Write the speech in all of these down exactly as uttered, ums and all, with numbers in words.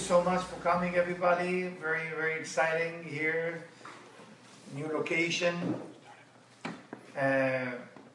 so much for coming, everybody. Very, very exciting here. New location. Uh,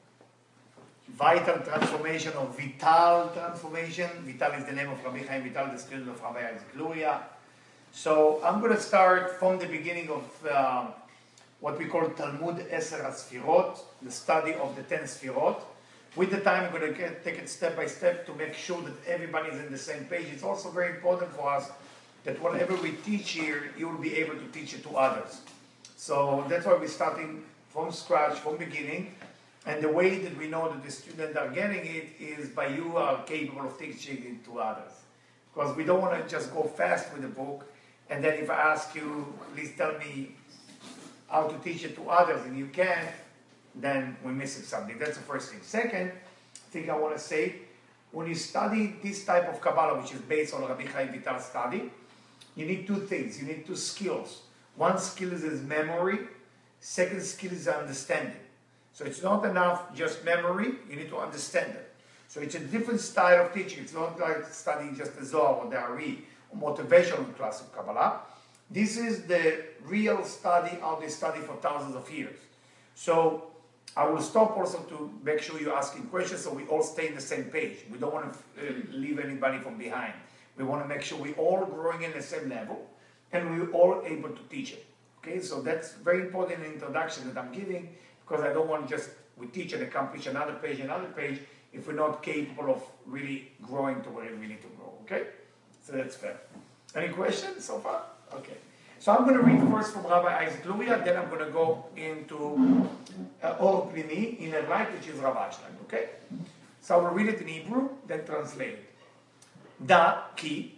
vital transformation or Vital transformation. Vital is the name of Rabbi Chaim Vital, the student of Rabbi Isaac Luria. So I'm going to start from the beginning of uh, what we call Talmud Eser HaSfirot, the study of the ten Sfirot. With the time, I'm going to get, take it step by step to make sure that everybody is in the same page. It's also very important for us that whatever we teach here, you will be able to teach it to others. So that's why we're starting from scratch, from beginning. And the way that we know that the students are getting it is by you are capable of teaching it to others. Because we don't want to just go fast with the book, and then if I ask you, please tell me how to teach it to others, and you can't, then we're missing something. That's the first thing. Second thing I want to say, when you study this type of Kabbalah, which is based on Rabbi Chaim Vital's study, you need two things. You need two skills. One skill is, is memory. Second skill is understanding. So it's not enough just memory. You need to understand it. So it's a different style of teaching. It's not like studying just the Zohar or the Ari or motivational class of Kabbalah. This is the real study, how they study for thousands of years. So I will stop also to make sure you're asking questions so we all stay in the same page. We don't want to uh, leave anybody from behind. We want to make sure we're all growing in the same level and we're all able to teach it. Okay, so that's very important introduction that I'm giving, because I don't want to just, we teach and accomplish another page, another page, if we're not capable of really growing to where we need to grow. Okay, so that's fair. Any questions so far? Okay. So I'm going to read first from Rabbi Isaac Luria, then I'm going to go into uh, Or Plini in a light, which is Rav Ashlag, okay? So I will read it in Hebrew, then translate it. Da, ki,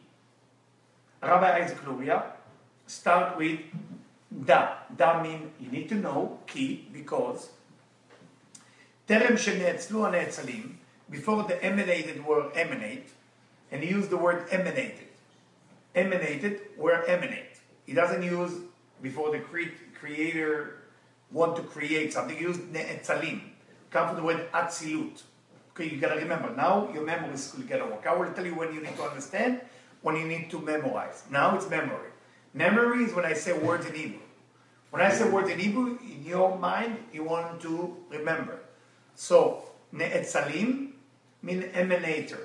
Rabbi Isaac Luria, start with da. Da means you need to know, ki, because terem shenetzlu haneetzalim, before the emanated word emanate, and he used the word emanated. Emanated, were emanate. He doesn't use before the cre creator want to create something. He used ne'etzalim. Come from the word atzilut. Okay, you gotta remember. Now your memory is gonna work. I will tell you when you need to understand, when you need to memorize. Now it's memory. Memory is when I say words in Hebrew. When I say words in Hebrew, in your mind, you want to remember. So ne'etzalim means emanator.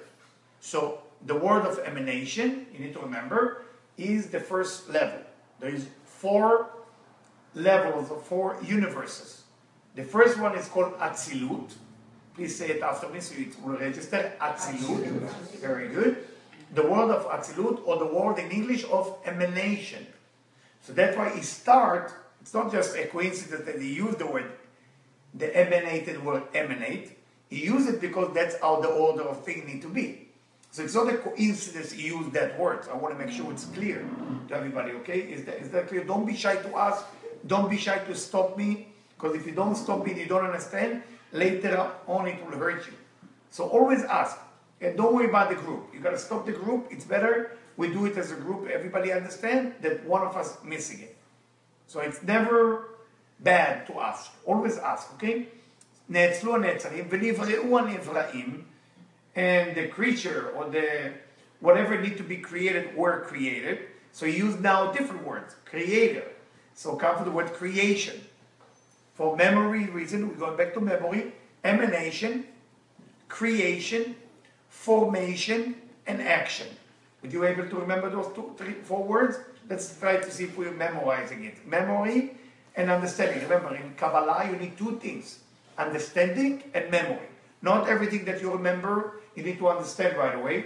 So the word of emanation, you need to remember, is the first level. There is four levels or four universes. The first one is called Atzilut. Please say it after me so it will register. Atzilut. Very good. The word of Atzilut, or the word in English of emanation. So that's why he start, it's not just a coincidence that he used the word, the emanated word emanate. He used it because that's how the order of things need to be. So it's not a coincidence he used that word. So I want to make sure it's clear to everybody, okay? Is that, is that clear? Don't be shy to ask. Don't be shy to stop me. Because if you don't stop me and you don't understand, later on it will hurt you. So always ask. And don't worry about the group. You got to stop the group. It's better we do it as a group. Everybody understand that one of us missing it. So it's never bad to ask. Always ask, okay? נאצלו הנצרים ונבראו הנבראים, and the creature or the whatever need to be created were created. So he used now different words. Creator. So come from the word creation. For memory reason, we're going back to memory. Emanation, creation, formation, and action. Were you able to remember those two, three, four words? Let's try to see if we're memorizing it. Memory and understanding. Remember, in Kabbalah, you need two things. Understanding and memory. Not everything that you remember, you need to understand right away.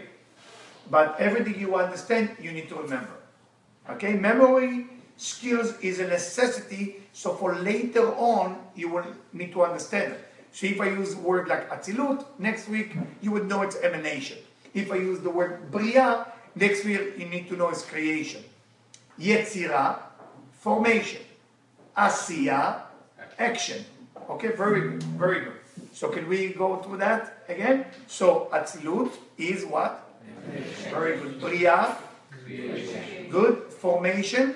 But everything you understand, you need to remember. Okay? Memory skills is a necessity, so for later on, you will need to understand it. So if I use a word like Atzilut, next week, you would know it's emanation. If I use the word Bria, next week, you need to know it's creation. Yetzira, formation. Asiya, action. Okay, very good, very good. So can we go through that again? So Atzilut is what? Creation. Very good. Bria, creation. Good. Formation,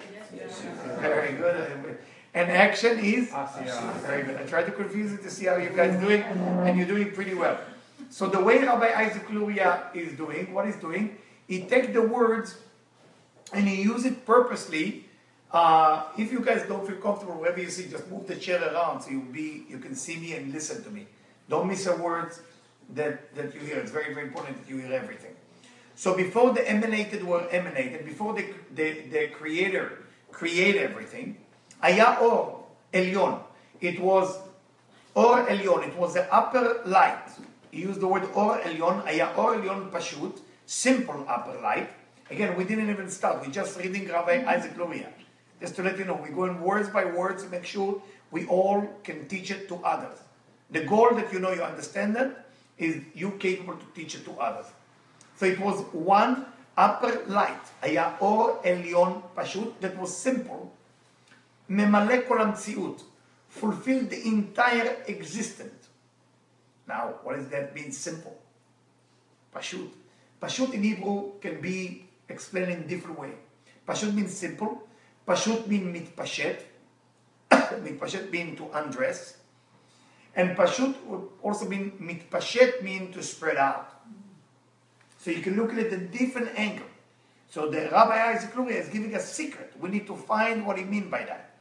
very good. And action is? Very good. I tried to confuse it to see how you guys do it, and you're doing pretty well. So the way Rabbi Isaac Luria is doing, what he's doing, he takes the words and he used it purposely. Uh, if you guys don't feel comfortable wherever you sit, just move the chair around so you'll be, you can see me and listen to me. Don't miss a word that, that you hear. It's very, very important that you hear everything. So before the emanated were emanated, before the, the, the creator created everything, Aya Or Elyon. It was Or Elyon. It was the upper light. He used the word Or Elyon. Aya Or Elyon Pashut. Simple upper light. Again, we didn't even start. We're just reading Rabbi Isaac Luria. Just to let you know, we're going words by words to make sure we all can teach it to others. The goal that you know you understand it is you capable to teach it to others. So it was one upper light, Aya Or Elyon Pashut, that was simple. Memale kol hamtziut, fulfilled the entire existence. Now, what does that mean, simple? Pashut. Pashut in Hebrew can be explained in different way. Pashut means simple. Pashut means mitpashet. Mitpashet means to undress. And pashut would also mean mitpashet mean to spread out. So you can look at it at a different angle. So the Rabbi Isaac Luria is giving a secret. We need to find what he means by that.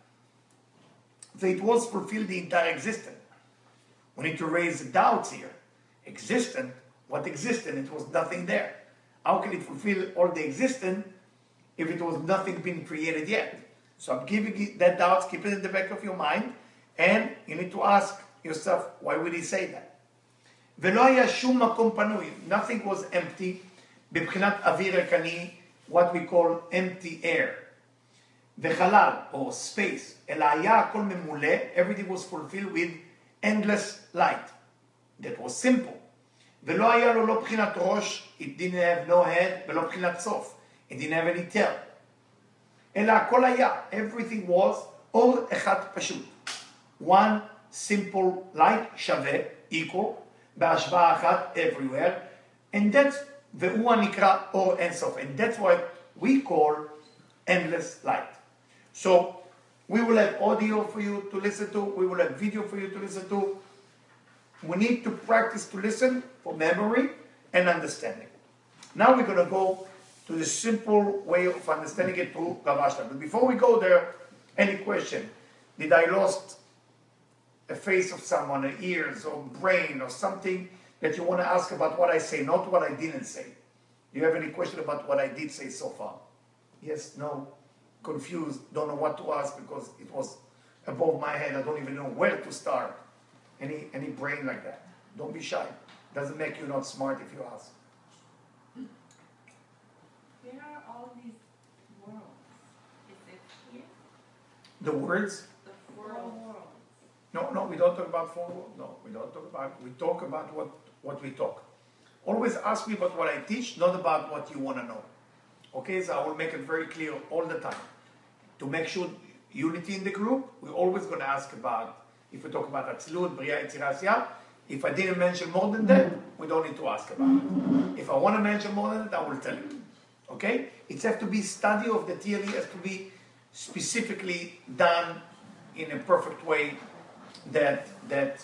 So it was fulfilled the entire existence. We need to raise the doubts here. Existent, what existed? It was nothing there. How can it fulfill all the existence if it was nothing being created yet? So I'm giving you that doubts, keep it in the back of your mind, and you need to ask yourself, why would he say that? ולא היה שום מקום פנוי, nothing was empty, בבחינת אוויר ריקני, what we call empty air. וחלל, or space, אלא היה הכל ממולא, everything was fulfilled with endless light. That was simple. ולא היה לו לא בחינת ראש, it didn't have no head, ולא בחינת סוף, it didn't have any tail. אלא הכל היה, everything was אור אחד פשוט. One simple light, שווה, equal, בהשוואה אחת, everywhere, and that's, והוא הנקרא אור אינסוף, and that's what we call endless light. So, we will have audio for you to listen to, we will have video for you to listen to. We need to practice to listen for memory and understanding. Now we're going to go to the simple way of understanding it through Rav Ashlag. But before we go there, any question? Did I lost a face of someone, an ears or brain or something that you want to ask about what I say, not what I didn't say? Do you have any question about what I did say so far? Yes, no, confused, don't know what to ask because it was above my head. I don't even know where to start. Any, any brain like that. Don't be shy. Doesn't make you not smart if you ask. Where are all these worlds? Is it here? The words? The four worlds. No, no, we don't talk about four worlds. No, we don't talk about, we talk about what, what we talk. Always ask me about what I teach, not about what you want to know. Okay, so I will make it very clear all the time. To make sure unity in the group, we're always going to ask about, if we talk about Atzlut, Bria, Yetzirah, Asiyah, if I didn't mention more than that, we don't need to ask about it. If I want to mention more than that, I will tell you. Okay? It has to be study of the theory, has to be specifically done in a perfect way that that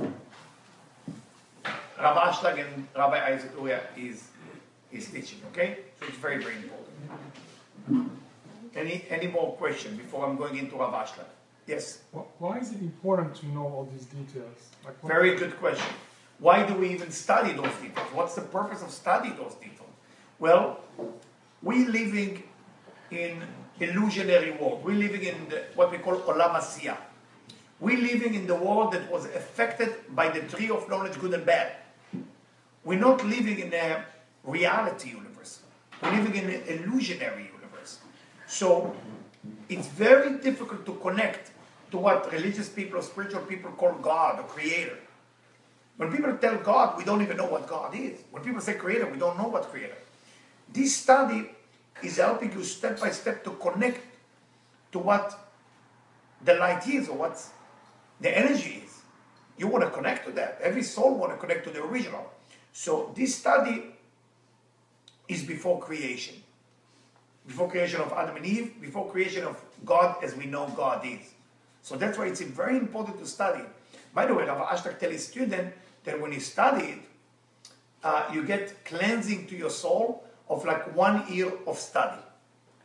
Rav Ashlag and Rabbi Isaac Luria is is teaching. Okay? So it's very, very important. Any any more questions before I'm going into Rav Ashlag? Yes? Why is it important to know all these details? Like what Very good question. Why do we even study those details? What's the purpose of studying those details? Well, we're living in illusionary world. We're living in the, what we call Olam Asiyah. We're living in the world that was affected by the tree of knowledge, good and bad. We're not living in a reality universe. We're living in an illusionary universe. So it's very difficult to connect to what religious people or spiritual people call God or Creator. When people tell God, we don't even know what God is. When people say Creator, we don't know what Creator. This study is helping you step by step to connect to what the light is or what the energy is. You want to connect to that. Every soul want to connect to the original. So this study is before creation. Before creation of Adam and Eve, before creation of God as we know God is. So that's why it's very important to study. By the way, Rav Ashlag tells his student that when you study it, uh, you get cleansing to your soul of like one year of study.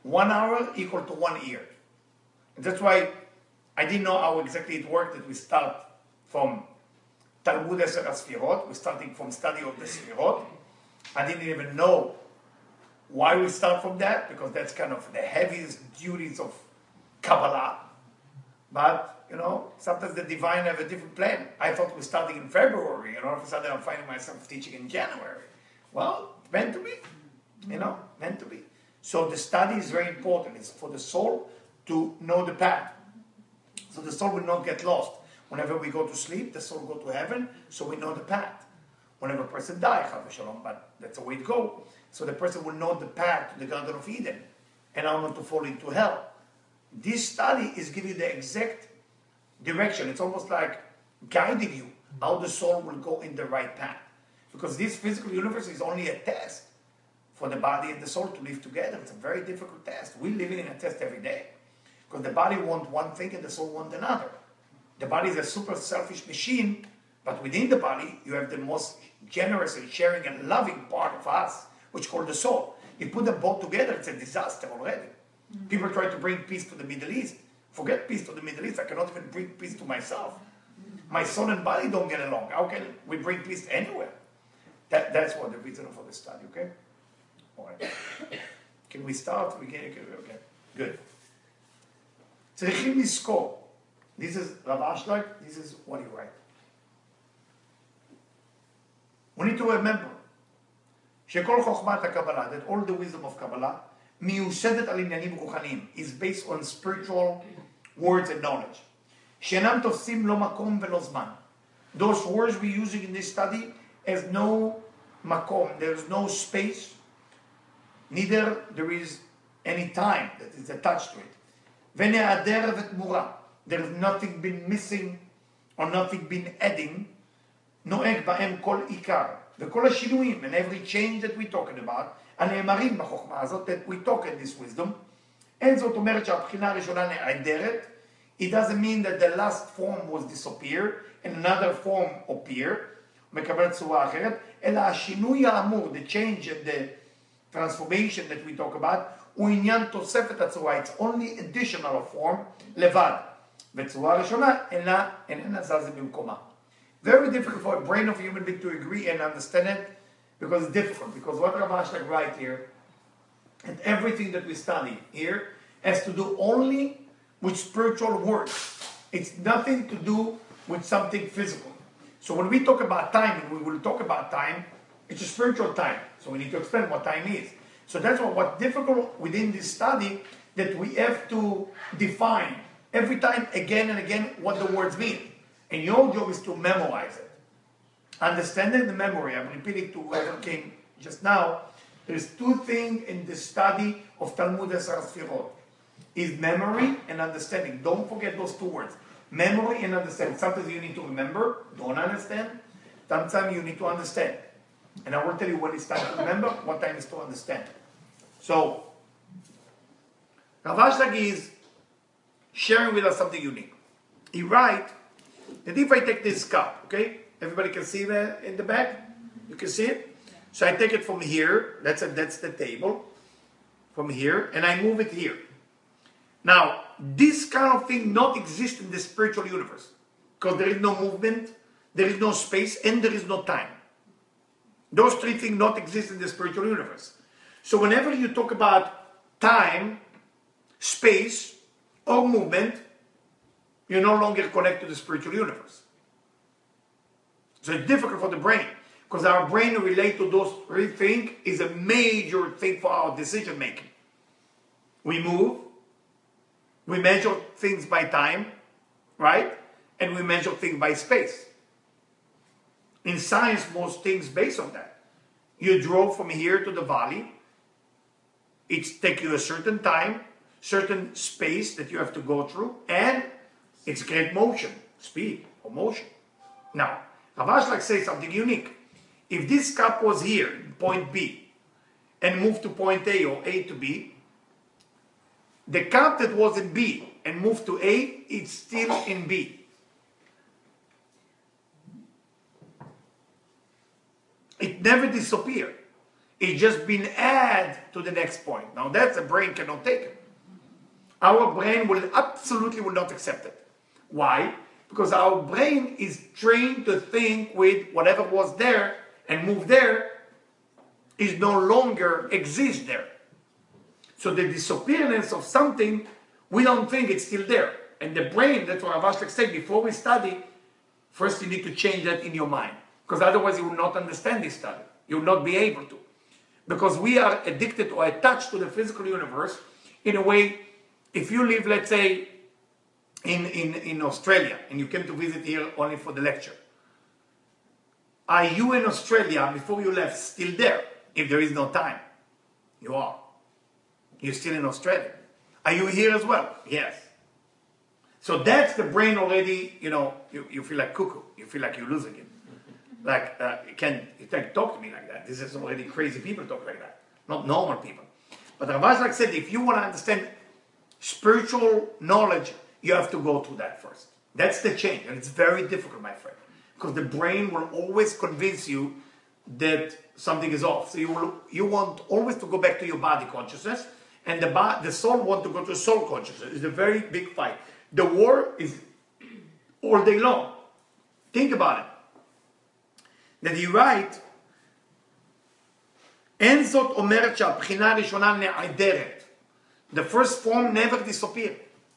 One hour equal to one year. And that's why I didn't know how exactly it worked that we start from Talmud Eser HaSfirot, we're starting from study of the Sfirot. I didn't even know why we start from that, because that's kind of the heaviest duties of Kabbalah. But, you know, sometimes the divine have a different plan. I thought we're starting in February, and all of a sudden I'm finding myself teaching in January. Well, it's meant to be, you know, meant to be. So the study is very important. It's for the soul to know the path. So the soul will not get lost. Whenever we go to sleep, the soul go to heaven, so we know the path. Whenever a person dies, but that's the way it goes. So the person will know the path to the Garden of Eden, and how not to fall into hell. This study is giving you the exact direction. It's almost like guiding you how the soul will go in the right path. Because this physical universe is only a test for the body and the soul to live together. It's a very difficult test. We're living in a test every day. Because the body wants one thing and the soul wants another. The body is a super selfish machine, but within the body, you have the most generous and sharing and loving part of us, which is called the soul. You put them both together, it's a disaster already. Mm-hmm. People try to bring peace to the Middle East. Forget peace to the Middle East. I cannot even bring peace to myself. Mm-hmm. My soul and body don't get along. How can we bring peace anywhere? That, that's what the reason for the study, okay? All right. Can we start? We can, okay, good. צריכים לזכור. This is Rav Ashlag, this is what he writes. We need to remember שכל חוכמת הקבלה, that all the wisdom of Kabbalah, מיוסדת על עניינים רוחניים, is based on spiritual words and knowledge. שאינם תופסים לא מקום ולא זמן. Those words we're using in this study has no makom, there's no space, neither there is any time that is attached to it. ונעדר ותמורה, there is nothing been missing or nothing been adding, נוהג בהם כל עיקר. וכל השינויים, and every change that we're talking about, הנאמרים בחוכמה הזאת, that we talk in this wisdom, אין זאת אומרת שהבחינה הראשונה נעדרת, it doesn't mean that the last form was disappeared, and another form appear, מקבל צורה אחרת, אלא השינוי האמור, the change and the transformation that we talk about, הוא עניין תוספת הצורה, it's only additional form, לבד. וצורה הראשונה, אינה, איננה זזה במקומה. Very difficult for a brain of a human being to agree and understand it, because it's difficult. Because what Rav Ashlag writes here, and everything that we study here, has to do only with spiritual words. It's nothing to do with something physical. So when we talk about time, and we will talk about time, it's a spiritual time. So we need to explain what time is. So that's what, what's difficult within this study, that we have to define every time again and again what the words mean. And your job is to memorize it. Understanding the memory, I'm repeating to whoever came just now, there's two things in the study of Talmud Eser HaSfirot. Is memory and understanding. Don't forget those two words. Memory and understanding. Sometimes you need to remember, don't understand. Sometimes you need to understand. And I will tell you when it's time to remember, what time is to understand. So, Rav Ashlag is sharing with us something unique. He writes that if I take this cup, okay, everybody can see that in the back? You can see it? So I take it from here, that's, a, that's the table, from here, and I move it here. Now, this kind of thing not exist in the spiritual universe, because there is no movement, there is no space, and there is no time. Those three things not exist in the spiritual universe. So whenever you talk about time, space, or movement, you're no longer connected to the spiritual universe. So it's difficult for the brain, because our brain relate to those three things is a major thing for our decision making. We move, we measure things by time, right? And we measure things by space. In science, most things based on that. You drove from here to the valley. It takes you a certain time, certain space that you have to go through, and it's great motion, speed, or motion. Now, Rav Ashlag says something unique. If this cup was here, in point B, and moved to point A or A to B, the cup that was in B and moved to A, it's still in B. It never disappeared. It's just been added to the next point. Now that's a brain cannot take it. Our brain will absolutely will not accept it. Why? Because our brain is trained to think with whatever was there and move there is no longer exist there. So the disappearance of something, we don't think it's still there. And the brain, that's what Rav Ashlag said, before we study, first you need to change that in your mind. Because otherwise you will not understand this study. You will not be able to. Because we are addicted or attached to the physical universe in a way, if you live, let's say, in, in, in Australia, and you came to visit here only for the lecture, are you in Australia, before you left, still there? If there is no time, you are. You're still in Australia. Are you here as well? Yes. So that's the brain already, you know, you, you feel like cuckoo. You feel like you're losing it. Like, uh, you can't, you can't talk to me like that. This is already crazy people talk like that. Not normal people. But Rav Ashlag said, if you want to understand spiritual knowledge, you have to go through that first. That's the change. And it's very difficult, my friend. Because the brain will always convince you that something is off. So you will, you want always to go back to your body consciousness, and the, bo the soul want to go to soul consciousness. It's a very big fight. The war is all day long. Think about it. That he write, אין זאת אומרת שהבחינה הראשונה נעדרת. The first form never disappeared.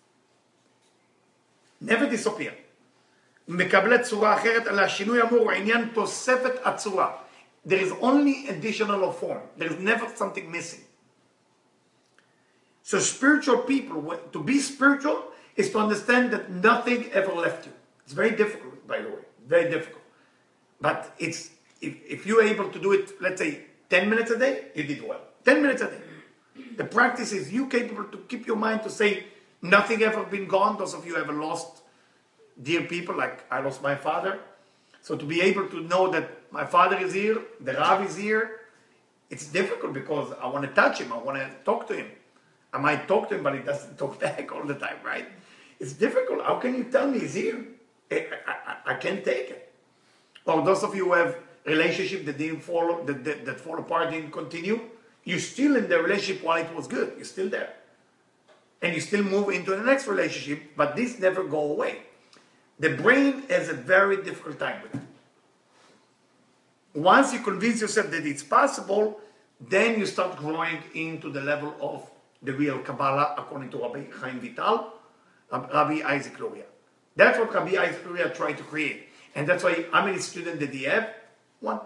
Never disappeared. מקבלת צורה אחרת, אלא השינוי אמור הוא עניין תוספת הצורה. There is only additional form. There is never something missing. So spiritual people, to be spiritual is to understand that nothing ever left you. It's very difficult, by the way. Very difficult. But it's, if, if you're able to do it, let's say, ten minutes a day, you did well. ten minutes a day. The practice is you capable to keep your mind to say, nothing ever been gone. Those of you ever lost dear people, like I lost my father. So to be able to know that my father is here, the Rav is here, it's difficult because I want to touch him, I want to talk to him. I might talk to him, but he doesn't talk back all the time, right? It's difficult. How can you tell me he's here? I, I, I can't take it. Or those of you who have relationship that didn't fall, that, that, that fall apart, didn't continue, you're still in the relationship while it was good. You're still there. And you still move into the next relationship, but this never go away. The brain has a very difficult time with it. Once you convince yourself that it's possible, then you start growing into the level of the real Kabbalah, according to Rabbi Chaim Vital, Rabbi Isaac Luria. That's what Rabbi Isaac Luria tried to create. And that's why, how many students did he have? One.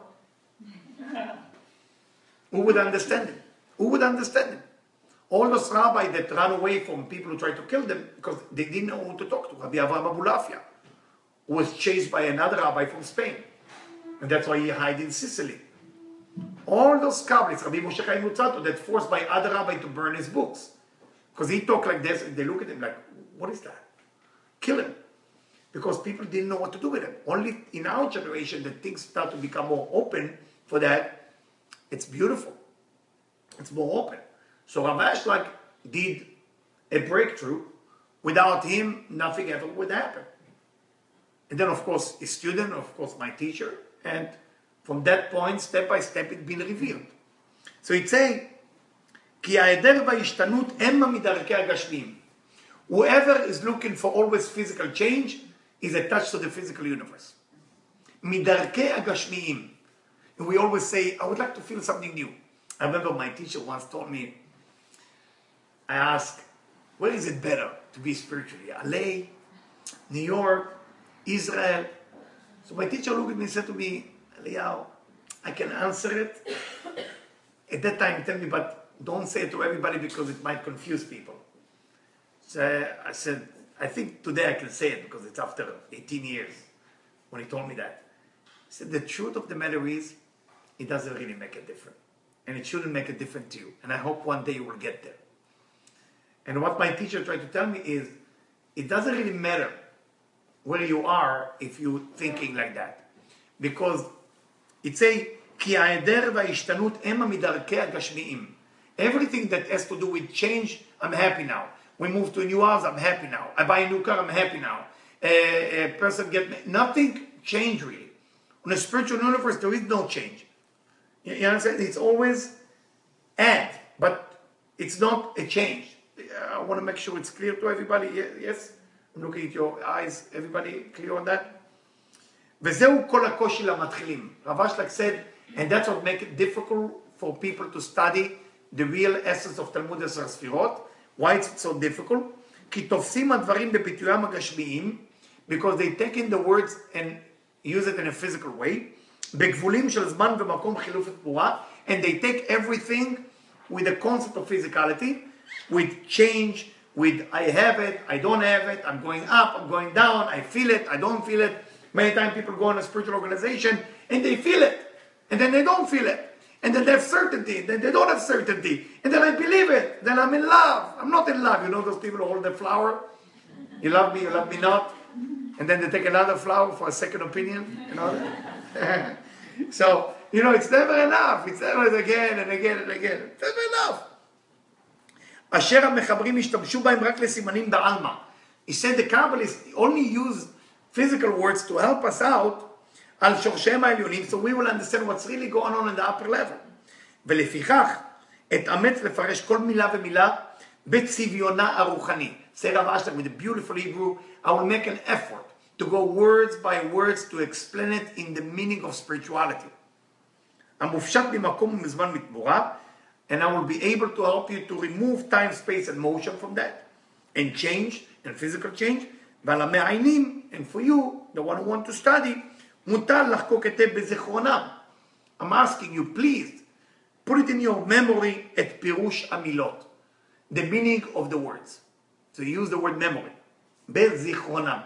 Who would understand him? Who would understand him? All those rabbis that ran away from people who tried to kill them because they didn't know who to talk to. Rabbi Avraham Abulafia, who was chased by another rabbi from Spain. And that's why he hid in Sicily. All those Kabbalists, Rabbi Moshe Chaim Luzzatto, that forced by other rabbi to burn his books. Because he talked like this, and they look at him like, what is that? Kill him. Because people didn't know what to do with him. Only in our generation that things start to become more open for that, it's beautiful. It's more open. So Rav Ashlag did a breakthrough. Without him, nothing ever would happen. And then, of course, his student, of course, my teacher. And from that point, step by step, it's been revealed. So it says, כי ההיעדר וההשתנות המה מדרכי הגשמיים. Whoever is looking for always physical change is attached to the physical universe. מדרכי הגשמיים. And we always say, I would like to feel something new. I remember my teacher once told me, I asked, where is it better to be spiritually? L A, New York, Israel? So my teacher looked at me and said to me, Eliyahu, I can answer it. At that time, tell me, but don't say it to everybody because it might confuse people. So I said, I think today I can say it because it's after eighteen years when he told me that. He said, the truth of the matter is, it doesn't really make a difference. And it shouldn't make a difference to you. And I hope one day you will get there. And what my teacher tried to tell me is, it doesn't really matter where you are if you're thinking like that. Because it says, כי ההיעדר וההשתנות המה מדרכי הגשמיים. Everything that has to do with change, I'm happy now. We move to a new house, I'm happy now. I buy a new car, I'm happy now. A, a person get nothing change really. On a spiritual universe, there is no change. You, you understand? It's always add, but it's not a change. I want to make sure it's clear to everybody. Yes? I'm looking at your eyes. Everybody clear on that? וזהו כל הקושי למתחילים. Rav Ashlag said, and that's what makes it difficult for people to study the real essence of תלמוד עשר ספירות. Why it's so difficult? כי תופסים הדברים בביטויים הגשמיים, because they take in the words and use it in a physical way, בגבולים של זמן ומקום חילוף ותמורה, and they take everything with the concept of physicality, with change, with I have it, I don't have it, I'm going up, I'm going down, I feel it, I don't feel it. Many times people go in a spiritual organization and they feel it, and then they don't feel it, and then they have certainty, then they don't have certainty, and then I believe it, then I'm in love. I'm not in love. You know those people who hold the flower? You love me, you love me not, and then they take another flower for a second opinion, you know? So, you know, it's never enough. It's never again and again and again. It's never enough. אשר המחברים השתמשו בהם רק לסימנים בעלמא. He said the Kabbalists only use physical words to help us out על שורשיהם העליונים, so we will understand what's really going on in the upper level. ולפיכך, אתאמץ לפרש כל מילה ומילה בצביונה הרוחני. Say Rav Ashlag with a beautiful Hebrew, I will make an effort to go words by words to explain it in the meaning of spirituality. המופשט ממקום ומזמן מתמורה, and I will be able to help you to remove time, space, and motion from that, and change, and physical change. ועל המעיינים, and for you, the one who want to study, מותר לחקוק היטב בזיכרונם. I'm asking you, please, put it in your memory את פירוש המילות, the meaning of the words. So you use the word memory, בזיכרונם.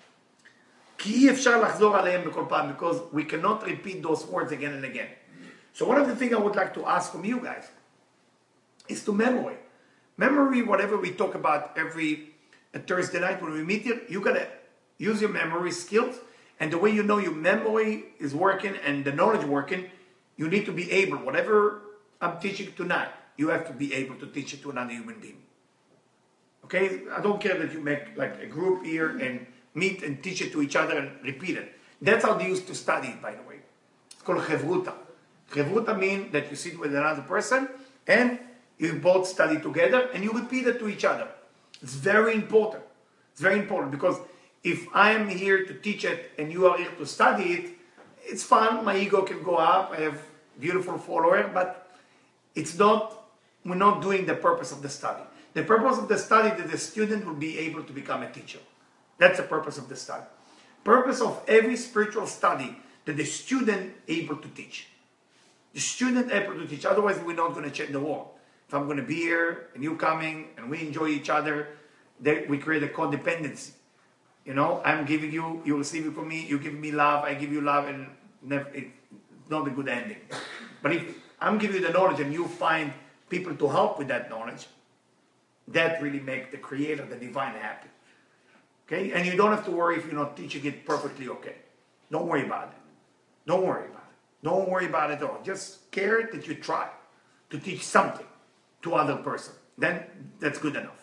כי אי אפשר לחזור עליהם בכל פעם, because we cannot repeat those words again and again. So one of the things I would like to ask from you guys is to memory. Memory, whatever we talk about every Thursday night when we meet here, you gotta use your memory skills, and the way you know your memory is working and the knowledge working, you need to be able, whatever I'm teaching tonight, you have to be able to teach it to another human being. Okay? I don't care that you make like a group here and meet and teach it to each other and repeat it. That's how they used to study it, by the way. It's called chevruta. Chevruta means that you sit with another person and you both study together and you repeat it to each other. It's very important. It's very important because if I am here to teach it and you are here to study it, it's fun. My ego can go up. I have beautiful follower, but it's not, we're not doing the purpose of the study. The purpose of the study is that the student will be able to become a teacher. That's the purpose of the study. Purpose of every spiritual study, that the student able to teach. The student able to teach. Otherwise, we're not going to change the world. If I'm going to be here and you coming and we enjoy each other, then we create a codependency. You know, I'm giving you, you receive it from me, you give me love, I give you love, and never, it's not a good ending. But if I'm giving you the knowledge and you find people to help with that knowledge, that really makes the creator, the divine, happy. Okay? And you don't have to worry if you're not teaching it perfectly okay. Don't worry about it. Don't worry about it. Don't worry about it at all. Just care that you try to teach something to other person. Then that's good enough.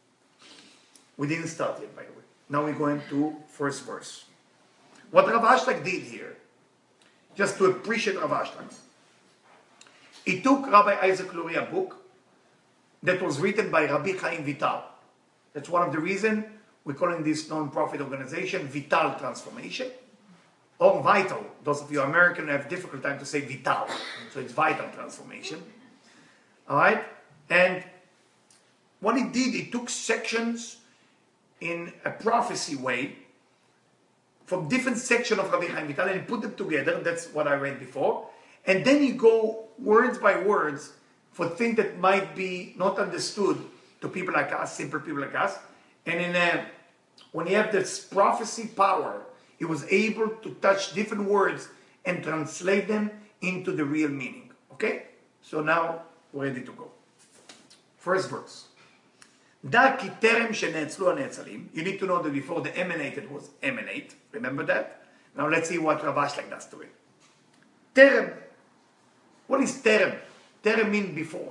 We didn't start yet, by the way. Now we're going to first verse. What Rav Ashlag did here, just to appreciate Rav Ashlag, he took Rabbi Isaac Lurie, a book that was written by Rabbi Chaim Vital. That's one of the reasons we're calling this non-profit organization Vital Transformation, or Vital. Those of you American have difficult time to say Vital, so it's Vital Transformation. All right? And what he did, he took sections in a prophecy way from different sections of Rabbi Chaim Vital and he put them together. That's what I read before. And then you go words by words for things that might be not understood to people like us, simple people like us. And in a, when you have this prophecy power, he was able to touch different words and translate them into the real meaning. Okay? So now we're ready to go. First verse. דע כי טרם שנאצלו הנאצלים, you need to know that before the emanated was emanate. Remember that? Now let's see what Rav Ashlag does to it. טרם. What is טרם? טרם means before.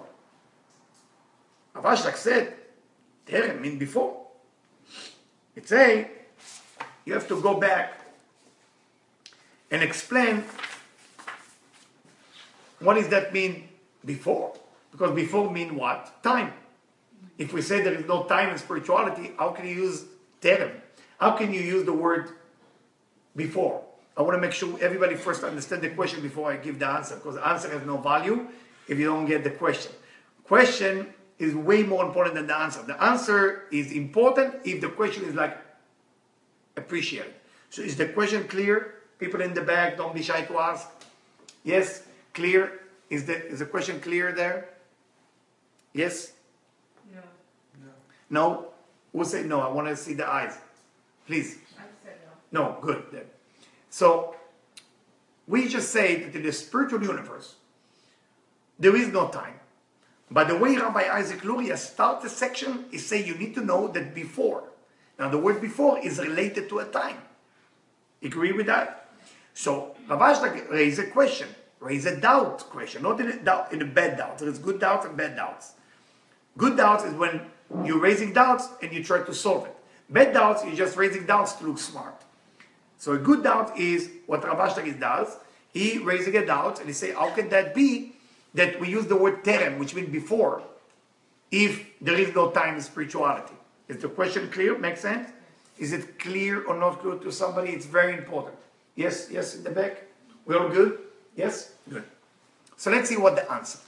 Rav Ashlag said, טרם means before. It's a, you have to go back and explain what does that mean before? Because before mean what? Time. If we say there is no time in spirituality, how can you use terem? How can you use the word before? I want to make sure everybody first understand the question before I give the answer, because the answer has no value if you don't get the question. Question is way more important than the answer. The answer is important if the question is like appreciated. So is the question clear? People in the back, don't be shy to ask. Yes? Clear? Is the, is the question clear there? Yes? No, No? Who say no? I want to see the eyes. Please. I said no. No, good. Then. So, we just say that in the spiritual universe, there is no time. But the way Rabbi Isaac Luria starts the section is say you need to know that before. Now the word before is related to a time. Agree with that? So, Rabbi Isaac raised a question, raised a doubt question, not in a, doubt, in a bad doubt. There is good doubts and bad doubts. Good doubts is when you're raising doubts and you try to solve it. Bad doubts, you're just raising doubts to look smart. So a good doubt is what Rav Ashlag does. He raising a doubt and he say, how can that be that we use the word terem, which means before, if there is no time in spirituality? Is the question clear? Makes sense? Is it clear or not clear to somebody? It's very important. Yes, yes, in the back. We're all good? Yes? Good. So let's see what the answer.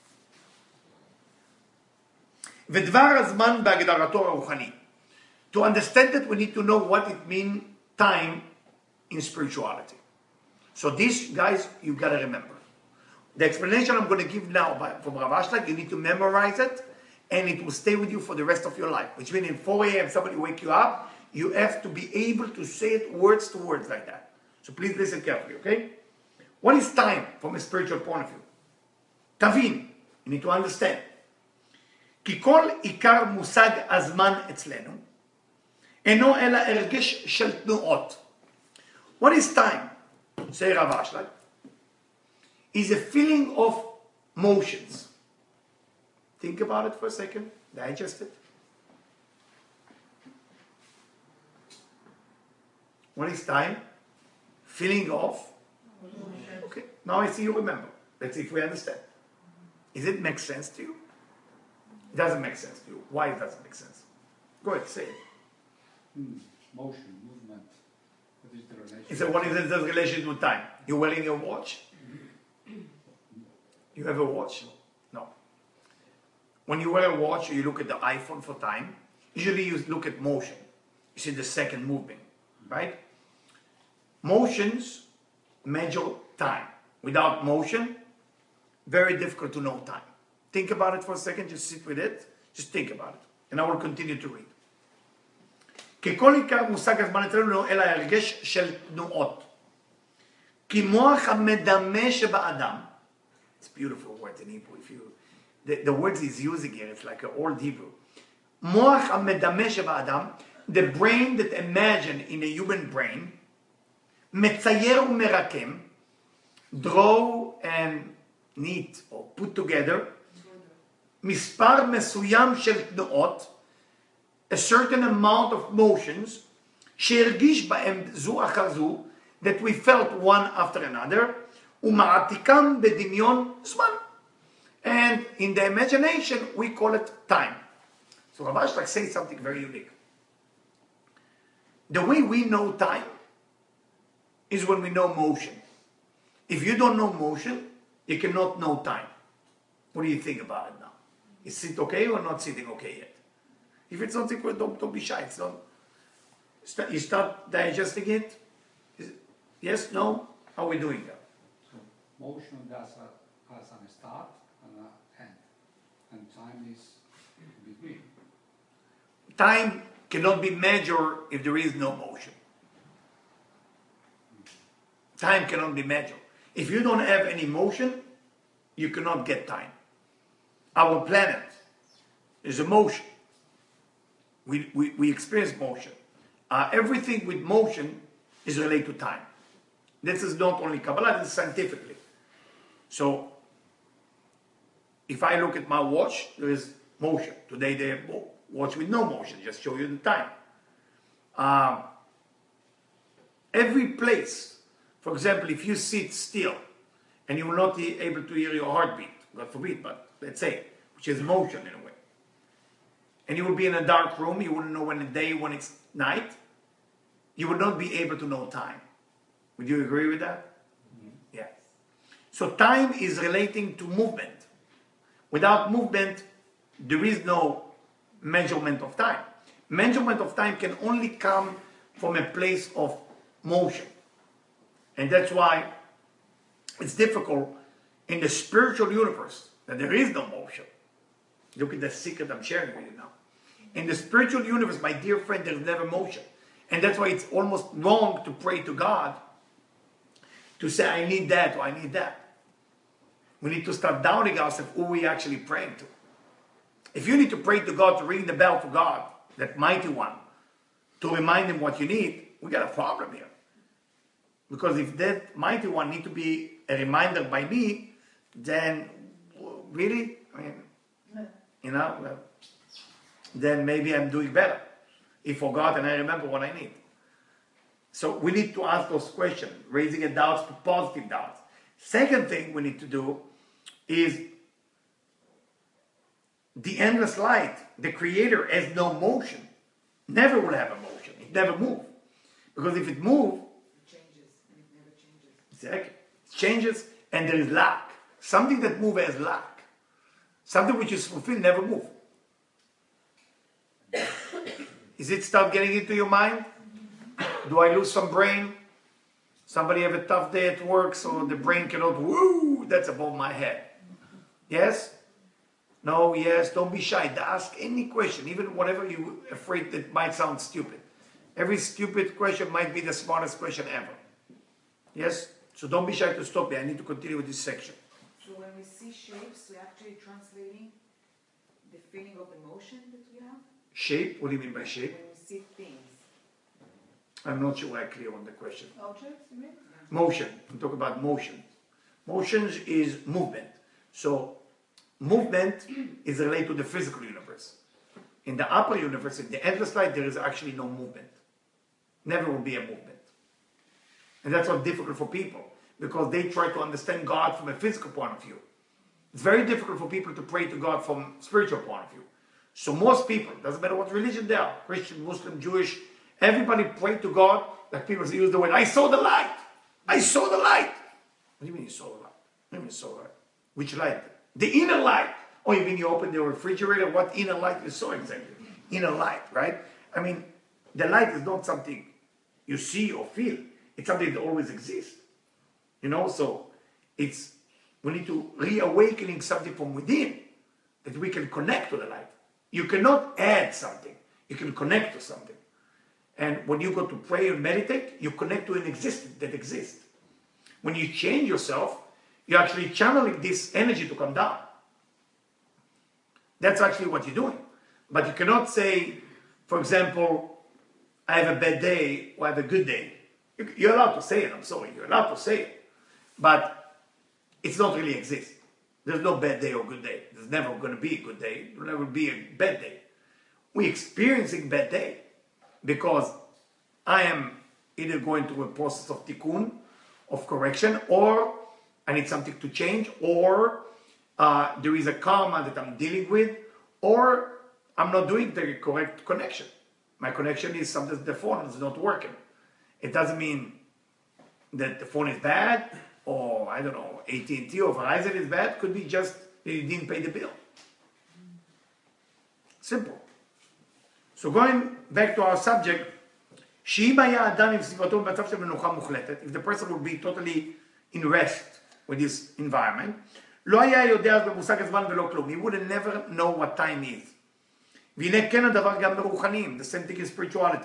ודבר הזמן בהגדרתו הרוחני. To understand it, we need to know what it means, time, in spirituality. So this, guys, you got to remember. The explanation I'm going to give now by, from Rav Ashlag, you need to memorize it, and it will stay with you for the rest of your life. Which means in four a m somebody wake you up, you have to be able to say it words to words like that. So please listen carefully, okay? What is time from a spiritual point of view? תבין, you need to understand. כי כל עיקר מושג הזמן אצלנו, אינו אלא הרגש של תנועות. What is time? Say Rav Ashlag. Is a feeling of motions. Think about it for a second. Digest it. What is time? Feeling of? Okay. Now I see you remember. Let's see if we understand. Does it make sense to you? It doesn't make sense to you. Why it doesn't make sense? Go ahead, say it. Hmm. Motion, movement. What is the relation? He said, what is the relation to time? You're wearing a watch? You have a watch? No. When you wear a watch or you look at the iPhone for time, usually you look at motion. You see the second movement, right? Motions measure time. Without motion, very difficult to know time. Think about it for a second, just sit with it, just think about it. And I will continue to read. ככל עיקר מושג הזמן אצלנו לא אלא הרגש של תנועות. כי מוח המדמה שבאדם, it's beautiful words in Hebrew, if you, the, the words he's using here, it's like an old Hebrew. מוח המדמה שבאדם, the brain that imagine in a human brain, מצייר ומרקם, draw and knit or put together, מספר מסוים של תנועות, a certain amount of motions, שהרגיש בהם זו אחר זו, that we felt one after another, ומעתיקם בדמיון זמן. And in the imagination, we call it time. So Rav Ashlag says something very unique. The way we know time is when we know motion. If you don't know motion, you cannot know time. What do you think about it now? Is it okay or not sitting okay yet? If it's something, don't, don't be shy. It's not, start, you start digesting it. Is, yes, no? How are we doing that? So motion does a, has a start and an end. And time is in between. Time cannot be measured if there is no motion. Time cannot be measured. If you don't have any motion, you cannot get time. Our planet is a motion. We, we, we experience motion. Uh, everything with motion is related to time. This is not only Kabbalah, this is scientifically. So, if I look at my watch, there is motion. Today they have watch with no motion, just show you the time. Uh, every place, for example, if you sit still and you will not be able to hear your heartbeat, God forbid, but let's say, which is motion in a way. And you will be in a dark room, you wouldn't know when it's day, when it's night. You would not be able to know time. Would you agree with that? Mm-hmm. Yeah. So time is relating to movement. Without movement, there is no measurement of time. Measurement of time can only come from a place of motion. And that's why it's difficult in the spiritual universe that there is no motion. Look at the secret I'm sharing with you now. In the spiritual universe, my dear friend, there's never motion. And that's why it's almost wrong to pray to God to say, I need that or I need that. We need to start doubting ourselves who we actually praying to. If you need to pray to God, to ring the bell to God, that mighty one, to remind him what you need, we got a problem here. Because if that mighty one need to be a reminder by me, then really, I mean, you know, well, then maybe I'm doing better. He forgot and I remember what I need. So we need to ask those questions, raising a doubts to positive doubts. Second thing we need to do is the endless light, the creator, has no motion. Never will have a motion. It never moves. Because if it moves, It changes, and it never changes. exactly, it changes and there is lack. Something that moves has lack. Something which is fulfilled never moves. Is it start getting into your mind? Do I lose some brain? Somebody have a tough day at work, so the brain cannot, woo, that's above my head. Yes? No, yes, don't be shy. Ask any question, even whatever you're afraid that might sound stupid. Every stupid question might be the smartest question ever. Yes? So don't be shy to stop me. I need to continue with this section. So when we see shapes, we're actually translating the feeling of emotion that we have. Shape? What do you mean by shape? When we see things. I'm not sure I'm clear on the question. Objects, you mean? Motion. I'm talking about motion. Motions is movement. So movement is related to the physical universe. In the upper universe, in the endless light, there is actually no movement. Never will be a movement. And that's what's difficult for people, because they try to understand God from a physical point of view. It's very difficult for people to pray to God from a spiritual point of view. So most people, doesn't matter what religion they are, Christian, Muslim, Jewish, everybody pray to God, like people use the word, I saw the light. I saw the light. What do you mean you saw the light? What do you mean you saw the light? Which light? The inner light. Oh, you mean you opened the refrigerator? What inner light you saw exactly? Inner light, right? I mean, the light is not something you see or feel. It's something that always exists. You know, so it's, we need to reawakening something from within that we can connect to the light. You cannot add something. You can connect to something. And when you go to pray and meditate, you connect to an existence that exists. When you change yourself, you're actually channeling this energy to come down. That's actually what you're doing. But you cannot say, for example, I have a bad day or I have a good day. You're allowed to say it, I'm sorry, you're allowed to say it. But it's not really exist. There's no bad day or good day. There's never going to be a good day. There'll never be a bad day. We're experiencing bad day because I am either going through a process of tikkun, of correction, or I need something to change, or uh, there is a karma that I'm dealing with, or I'm not doing the correct connection. My connection is sometimes the phone is not working. It doesn't mean that the phone is bad, or I don't know, A T and T or Verizon is bad. Could be just that you didn't pay the bill. Simple. So going back to our subject, if the person would be totally in rest with this environment, he would have never know what time is. The same thing in spirituality.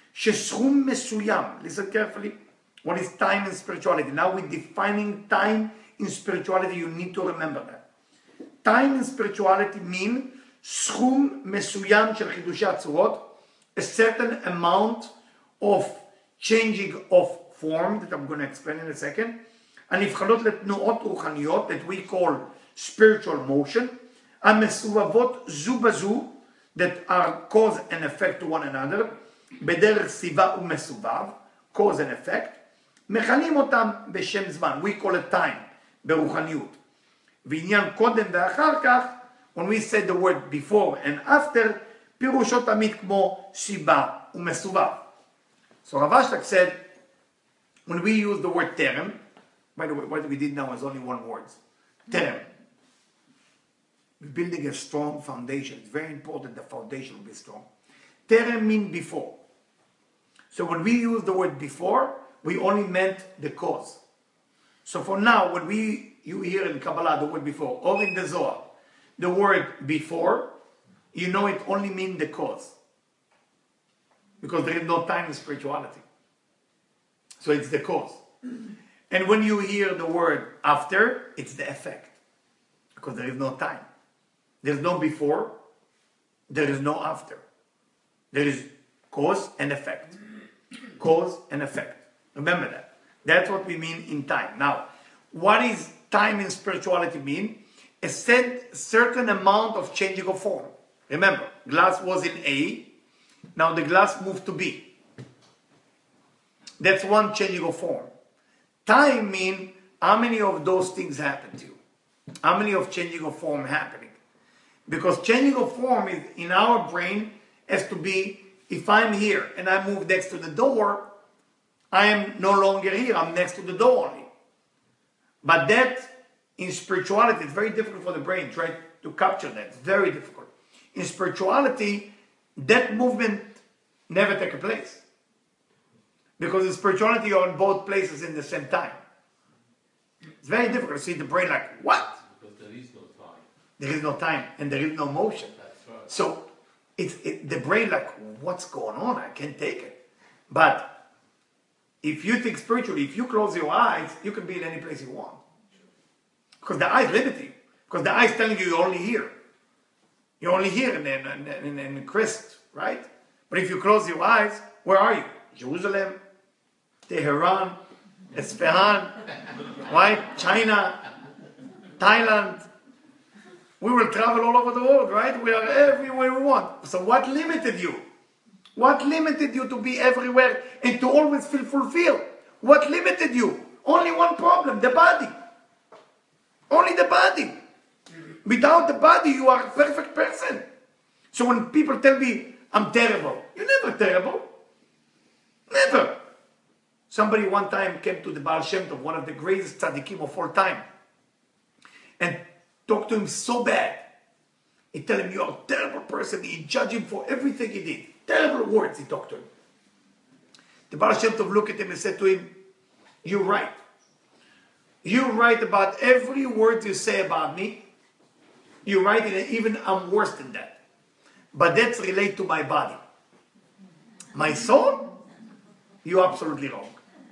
Listen carefully. What is time in spirituality? Now we're defining time in spirituality. You need to remember that. Time in spirituality means סכום מסוים של חידושי הצורות, a certain amount of changing of form that I'm going to explain in a second, הנבחנות לתנועות רוחניות that we call spiritual motion, המסובבות זו בזו that are cause and effect to one another, בדרך סיבה ומסובב, cause and effect, מכנים אותם בשם זמן, we call it time, ברוחניות. ועניין קודם ואחר כך, when we say the word before and after, פירושו תמיד כמו סיבה ומסובב. So Rav Ashlag said, when we use the word terem, by the way, what we did now is only one word. Terem. We're building a strong foundation. It's very important the foundation will be strong. Terem means before. So when we use the word before, we only meant the cause. So for now, when we you hear in Kabbalah the word before, or in the Zohar, the word before, you know it only means the cause. Because there is no time in spirituality. So it's the cause. And when you hear the word after, it's the effect. Because there is no time. There's no before, there is no after. There is cause and effect. Cause and effect. Remember that. That's what we mean in time. Now, what is time in spirituality mean? A set, certain amount of changing of form. Remember, glass was in A, now the glass moved to B. That's one changing of form. Time means how many of those things happen to you? How many of changing of form happening? Because changing of form is in our brain has to be, if I'm here and I move next to the door, I am no longer here, I'm next to the door only. But that, in spirituality, it's very difficult for the brain, try to capture that, it's very difficult. In spirituality, that movement never takes place. Because in spirituality, you're in both places in the same time. It's very difficult to see the brain like, what? Because there is no time. There is no time and there is no motion. That's right. So it's it, the brain like, what's going on? I can't take it. But if you think spiritually, if you close your eyes, you can be in any place you want. Because the eyes limit you. Because the eyes telling you you're only here. You're only here in, in, in, in, in Christ, right? But if you close your eyes, where are you? Jerusalem, Tehran, Isfahan, right? China, Thailand. We will travel all over the world, right? We are everywhere we want. So what limited you? What limited you to be everywhere and to always feel fulfilled? What limited you? Only one problem, the body. Only the body. Without the body, you are a perfect person. So when people tell me, I'm terrible, you're never terrible. Never. Somebody one time came to the Baal Shem Tov, one of the greatest tzaddikim of all time, and talked to him so bad. He told him, you're a terrible person. He judged him for everything he did. Terrible words he talked to him. The Baal Shem Tov looked at him and said to him, you're right. You're right about every word you say about me. You're right, and even I'm worse than that. But that's related to my body. My soul? You're absolutely wrong.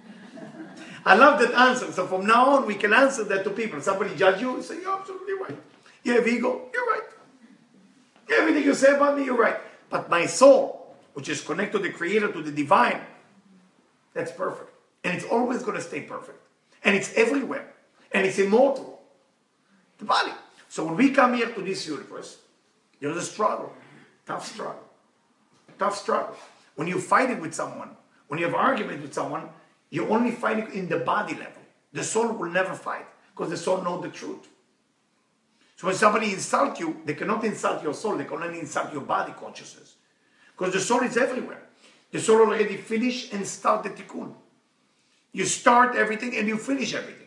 I love that answer. So from now on, we can answer that to people. Somebody judge you, say, you're absolutely right. You have ego, you're right. Everything you say about me, you're right. But my soul, which is connected to the Creator, to the Divine, that's perfect. And it's always going to stay perfect. And it's everywhere. And it's immortal. The body. So when we come here to this universe, there's a struggle. Tough struggle. Tough struggle. When you fight it with someone, when you have argument with someone, you only fight it in the body level. The soul will never fight because the soul knows the truth. So when somebody insults you, they cannot insult your soul, they can only insult your body consciousness. Because the soul is everywhere. The soul already finished and start the tikkun. You start everything and you finish everything.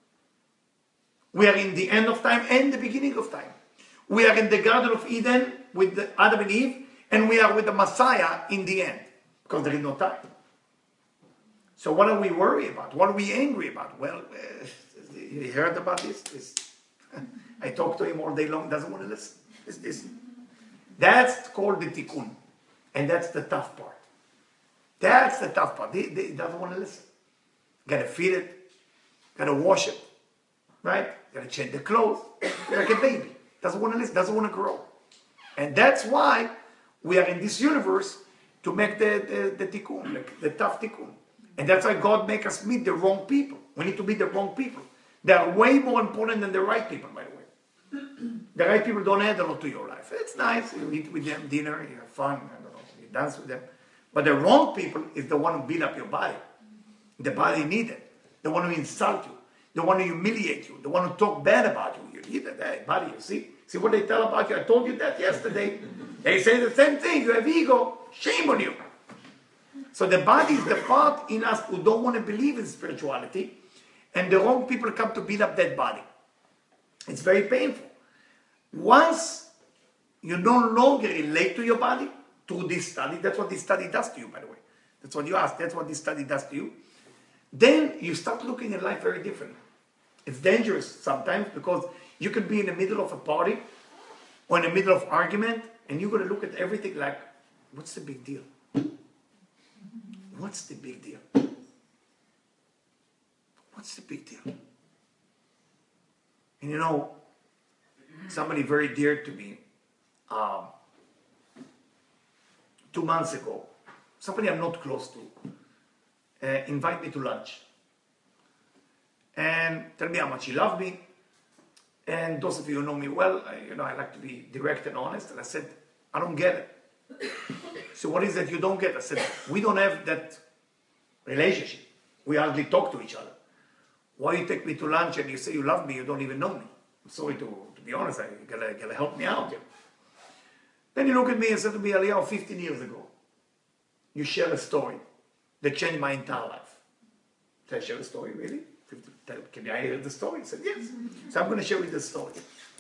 We are in the end of time and the beginning of time. We are in the Garden of Eden with the Adam and Eve, and we are with the Messiah in the end. Because there is no time. So what are we worried about? What are we angry about? Well, uh, you heard about this? this I talk to him all day long, doesn't want to listen. It's this. That's called the tikkun. And that's the tough part. That's the tough part. He, he doesn't want to listen. Gotta feed it. Gotta wash it. Right? Gotta change the clothes. Like a baby. Doesn't want to listen. Doesn't want to grow. And that's why we are in this universe to make the, the, the tikkun, like the tough tikkun. And that's why God make us meet the wrong people. We need to meet the wrong people. They are way more important than the right people, by the way. The right people don't add a lot to your life. It's nice. You eat with them dinner. You have fun. I don't know. You dance with them. But the wrong people is the one who build up your body. The body needs it. The one who insult you. They want to humiliate you. They want to talk bad about you. You need that, hey, buddy, you see? See what they tell about you? I told you that yesterday. They say the same thing. You have ego. Shame on you. So the body is the part in us who don't want to believe in spirituality, and the wrong people come to beat up that body. It's very painful. Once you no longer relate to your body through this study, that's what this study does to you, by the way. That's what you asked. That's what this study does to you. Then you start looking at life very differently. It's dangerous sometimes because you could be in the middle of a party or in the middle of argument, and you're going to look at everything like, what's the big deal? What's the big deal? What's the big deal? And you know, somebody very dear to me, um, two months ago, somebody I'm not close to, uh, invite me to lunch. And tell me how much he loved me. And those of you who know me well, I, you know, I like to be direct and honest. And I said, I don't get it. So what is that you don't get? I said, we don't have that relationship. We hardly talk to each other. Why you take me to lunch and you say you love me, you don't even know me? I'm sorry to, to be honest, I, you gotta, gotta help me out here. Then he looked at me and said to me, Eliyahu, fifteen years ago, you share a story that changed my entire life. Did I share a story, really? Can I hear the story? He said, yes. So I'm going to share with you the story.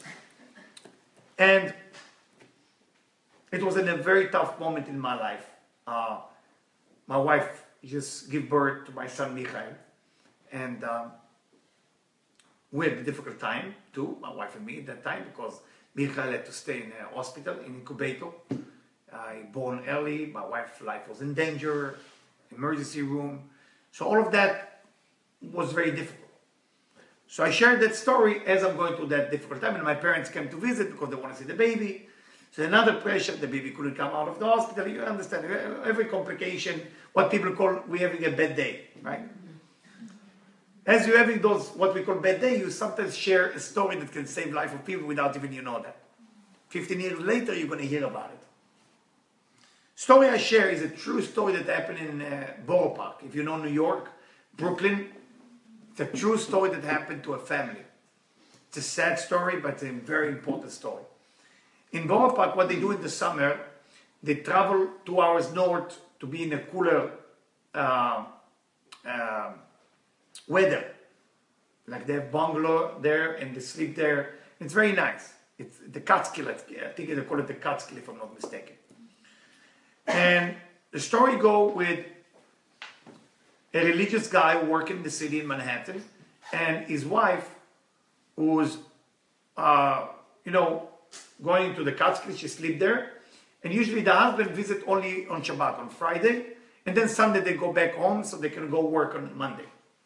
And it was in a very tough moment in my life. Uh, my wife just gave birth to my son, Michael. And um, we had a difficult time, too, my wife and me, at that time, because Michael had to stay in a hospital, in incubator. I born early, my wife's life was in danger, emergency room. So all of that was very difficult. So I shared that story as I'm going through that difficult time, and my parents came to visit because they want to see the baby. So another pressure, the baby couldn't come out of the hospital. You understand, every complication, what people call, we're having a bad day, right? As you're having those, what we call bad day, you sometimes share a story that can save life of people without even you know that. fifteen years later, you're going to hear about it. Story I share is a true story that happened in uh, Borough Park. If you know New York, Brooklyn, it's a true story that happened to a family. It's a sad story, but it's a very important story. In Borough Park, what they do in the summer, they travel two hours north to be in a cooler uh, uh, weather. Like they have bungalow there and they sleep there. It's very nice. It's the Catskill, I think they call it the Catskill if I'm not mistaken. And the story goes with a religious guy working in the city in Manhattan and his wife who's, uh, you know, going to the Catskills, she sleep there. And usually the husband visit only on Shabbat, on Friday. And then Sunday they go back home so they can go work on Monday.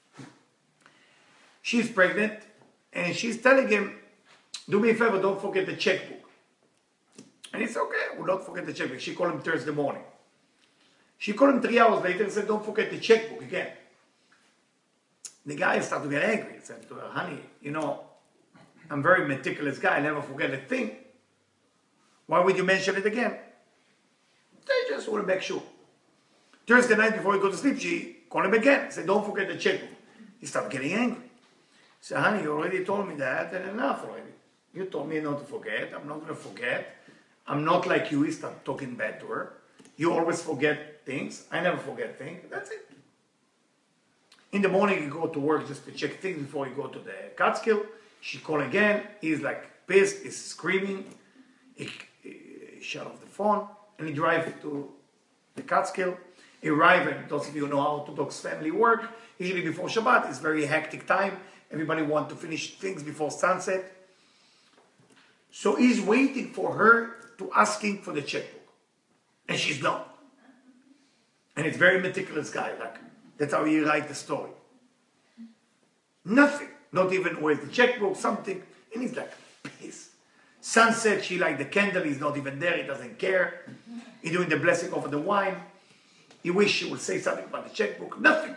She's pregnant and she's telling him, do me a favor, don't forget the checkbook. And he said, okay, we'll not forget the checkbook. She called him Thursday morning. She called him three hours later and said, don't forget the checkbook again. The guy started to get angry. He said to her, honey, you know, I'm a very meticulous guy. I never forget a thing. Why would you mention it again? They just want to make sure. Thursday night before he go to sleep, she called him again. Said, don't forget the checkbook. He started getting angry. He said, honey, you already told me that and enough already. You told me not to forget. I'm not going to forget. I'm not like you. He started talking bad to her. You always forget things. I never forget things. That's it. In the morning, you go to work just to check things before you go to the Catskill. She called again. He's like pissed. He's screaming. He, he shut off the phone. And he drives to the Catskill. He arrived, and those of you who know how Orthodox family work, usually before Shabbat, it's very hectic time. Everybody wants to finish things before sunset. So he's waiting for her to asking for the checkbook. And she's not. And it's very meticulous guy. Like, that's how he write the story. Nothing. Not even where's the checkbook, something. And he's like, pissed. Sunset, she light the candle. He's not even there. He doesn't care. He's doing the blessing over the wine. He wish she would say something about the checkbook. Nothing.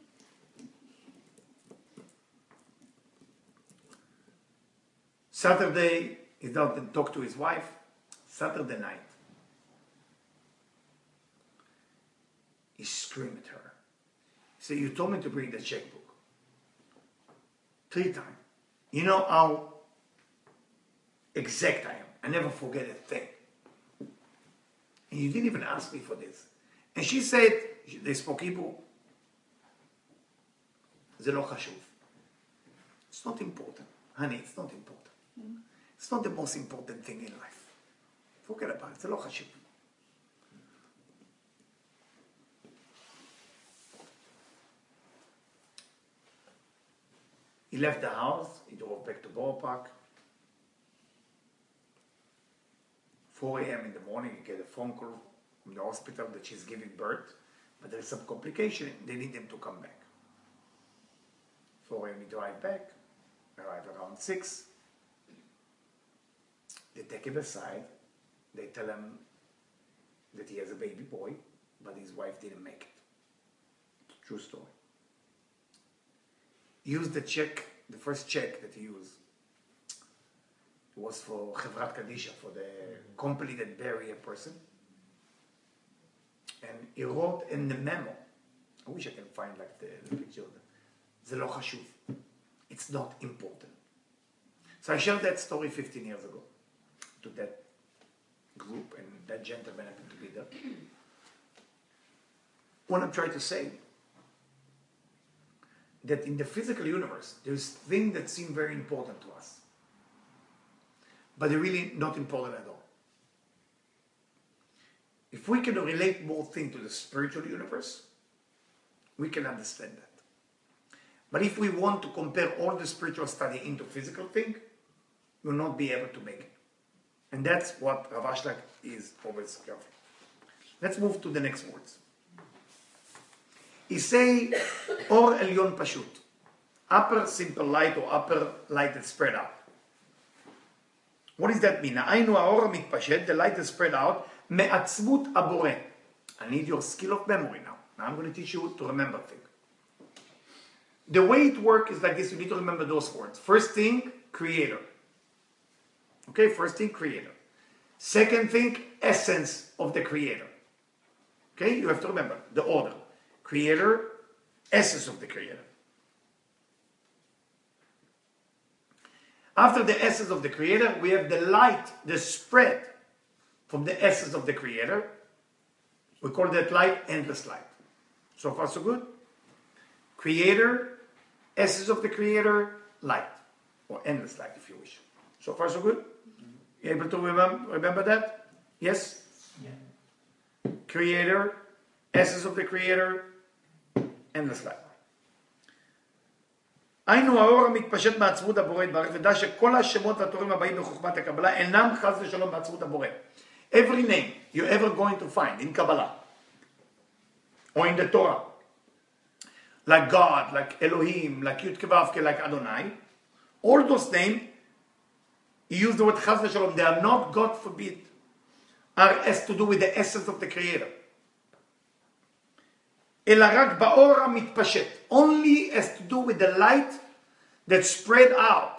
Saturday, he doesn't talk to his wife. Saturday night, he screamed at her. He said, you told me to bring the checkbook. Three times. You know how exact I am. I never forget a thing. And you didn't even ask me for this. And she said, they spoke Hebrew. זה לא חשוב. It's not important. Honey, it's not important. Mm. It's not the most important thing in life. Forget about it. זה לא חשוב. He left the house, he drove back to Borough Park. four a m in the morning, he get a phone call from the hospital that she's giving birth, but there's some complication, they need him to come back. four a m he drive back, arrive around six. They take him aside, they tell him that he has a baby boy, but his wife didn't make it. True story. Used the check, the first check that he used was for Chevrat Kadisha, for the company that bury a person. And he wrote in the memo, I wish I can find like the, the picture of them, זה לא חשוב. It's not important. So I shared that story fifteen years ago to that group, and that gentleman happened to be there. What I'm trying to say, that in the physical universe, there's things that seem very important to us, but they're really not important at all. If we can relate more things to the spiritual universe, we can understand that. But if we want to compare all the spiritual study into physical thing, we'll not be able to make it. And that's what Rav Ashlag is always careful. Let's move to the next words. He say, Or Elyon Pashut, upper simple light or upper light that's spread out. What does that mean? Ainu Aor Mitpashet, the light is spread out, Me'atzmut Abore. I need your skill of memory now. Now I'm going to teach you to remember things. The way it works is like this, you need to remember those words. First thing, creator. Okay, first thing, creator. Second thing, essence of the creator. Okay, you have to remember the order. Creator, essence of the creator. After the essence of the creator, we have the light, the spread from the essence of the creator. We call that light endless light. So far, so good? Creator, essence of the creator, light. Or endless light, if you wish. So far, so good? Mm-hmm. You able to remember, remember that? Yes? Yeah. Creator, essence of the creator, endless light. היינו האור המתפשט מעצמות הבורא יתברך, ודע שכל השמות והתורים הבאים בחוכמת הקבלה אינם חס ושלום בעצמות הבורא. Every name you're ever going to find in Kabbalah or in the Torah, like God, like Elohim, like Yud Kevavke, like Adonai, all those names, you use the word chas v'shalom, they are not, God forbid, are has to do with the essence of the Creator. אלא רק באור המתפשט, only has to do with the light that spread out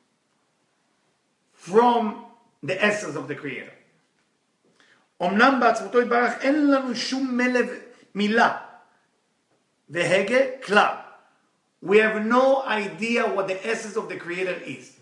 from the essence of the Creator. אמנם בעצמותו יתברך אין לנו שום מילה והגה כלל. We have no idea what the essence of the Creator is.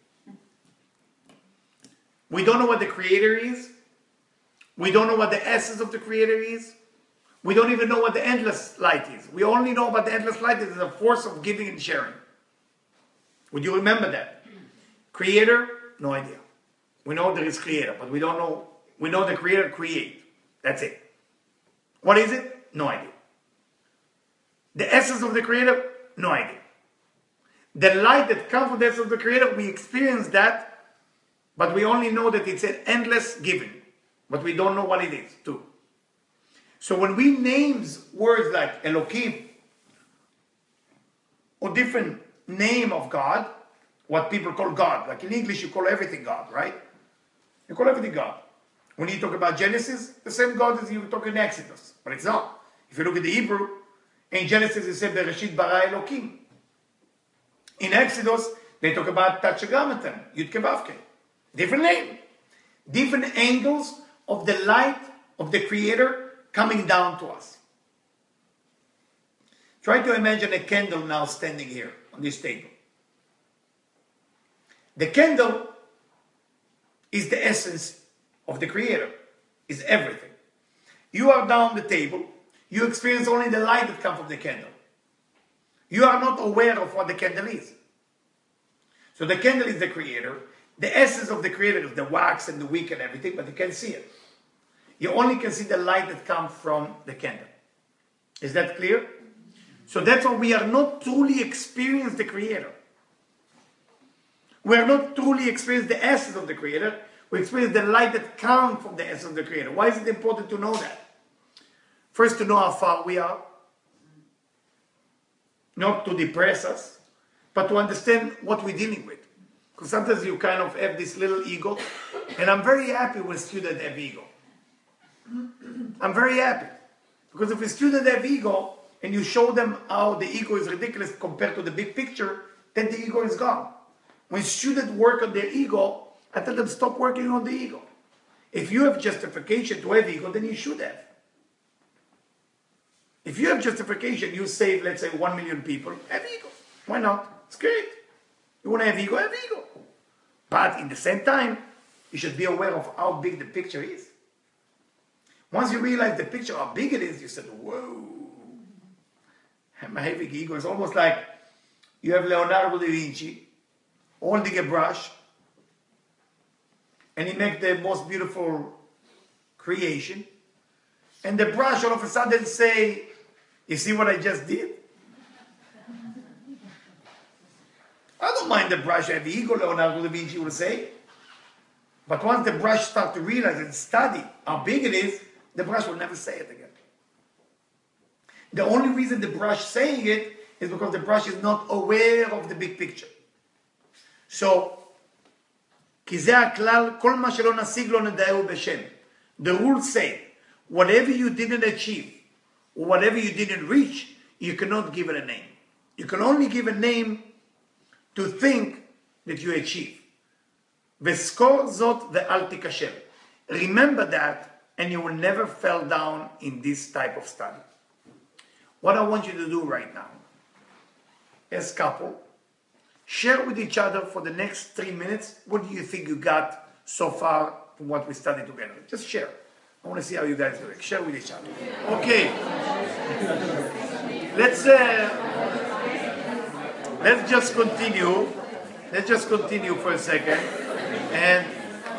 We don't know what the Creator is. We don't know what the essence of the Creator is. We don't even know what the endless light is. We only know about the endless light is a force of giving and sharing. Would you remember that? Creator, no idea. We know there is Creator, but we don't know. We know the Creator create. That's it. What is it? No idea. The essence of the Creator, no idea. The light that comes from the essence of the Creator, we experience that, but we only know that it's an endless giving. But we don't know what it is, too. So when we name words like Elohim, or different name of God, what people call God, like in English you call everything God, right? You call everything God. When you talk about Genesis, the same God as you talk in Exodus, but it's not. If you look at the Hebrew, in Genesis it said Bereshit bara Elohim. In Exodus, they talk about Tetragrammaton, Yud Kevavke. Different name. Different angles of the light of the Creator coming down to us. Try to imagine a candle now standing here on this table. The candle is the essence of the Creator, is everything. You are down the table, you experience only the light that comes from the candle. You are not aware of what the candle is. So the candle is the Creator, the essence of the Creator is the wax and the wick and everything, but you can't see it. You only can see the light that comes from the candle. Is that clear? So that's why we are not truly experiencing the Creator. We are not truly experiencing the essence of the Creator. We experience the light that comes from the essence of the Creator. Why is it important to know that? First, to know how far we are. Not to depress us, but to understand what we're dealing with. Because sometimes you kind of have this little ego. And I'm very happy when students have ego. I'm very happy. Because if a student have ego, and you show them how the ego is ridiculous compared to the big picture, then the ego is gone. When students work on their ego, I tell them stop working on the ego. If you have justification to have ego, then you should have. If you have justification, you save, let's say, one million people, have ego. Why not? It's great. You want to have ego, have ego. But in the same time, you should be aware of how big the picture is. Once you realize the picture, how big it is, you said, whoa. I'm having ego. It's almost like you have Leonardo da Vinci holding a brush, and he makes the most beautiful creation, and the brush all of a sudden say, you see what I just did? I don't mind the brush, I have ego, Leonardo da Vinci will say. But once the brush starts to realize and study how big it is, the brush will never say it again. The only reason the brush saying it is because the brush is not aware of the big picture. So, כי זה הכלל, כל מה שלא נשיג לא נדעהו בשם. The rules say, whatever you didn't achieve, or whatever you didn't reach, you cannot give it a name. You can only give a name to think that you achieve. וזכור זאת ואל תיכשל. Remember that, and you will never fall down in this type of study. What I want you to do right now, as couple, share with each other for the next three minutes, what do you think you got so far from what we studied together? Just share. I want to see how you guys do it. Share with each other. Okay. Let's, uh, let's just continue. Let's just continue for a second. And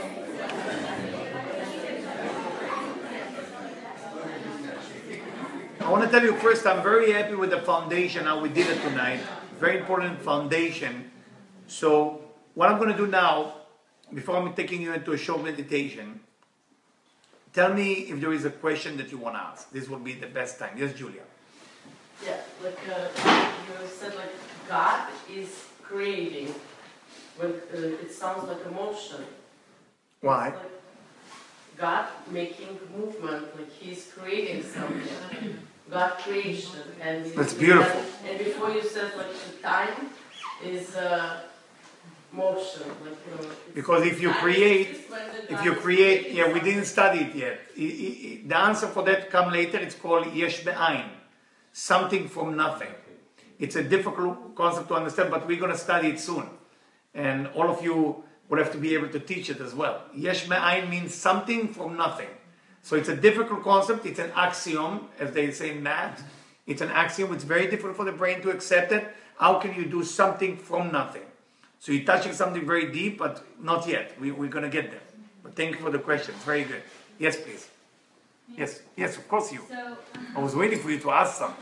I want to tell you first, I'm very happy with the foundation, how we did it tonight. Very important foundation. So what I'm going to do now, before I'm taking you into a short meditation, tell me if there is a question that you want to ask. This will be the best time. Yes, Julia. Yeah, like uh, you said, like God is creating, but uh, it sounds like emotion. Why? It's like God making movement, like He's creating something. God creation, and That's beautiful. And, and before you said like the time is uh, motion, like you know. Because if you time create, is when the if God you is create, creating yeah, we something. didn't study it yet. I- I- I- The answer for that come later. It's called yesh be'ain, something from nothing. It's a difficult concept to understand, but we're going to study it soon, and all of you would have to be able to teach it as well. Yesh be'ain means something from nothing. So it's a difficult concept. It's an axiom, as they say in math. It's an axiom. It's very difficult for the brain to accept it. How can you do something from nothing? So you're touching something very deep, but not yet. We, we're going to get there. But thank you for the question. It's very good. Yes, please. Yes, yes, of course you. So, I was waiting for you to ask something.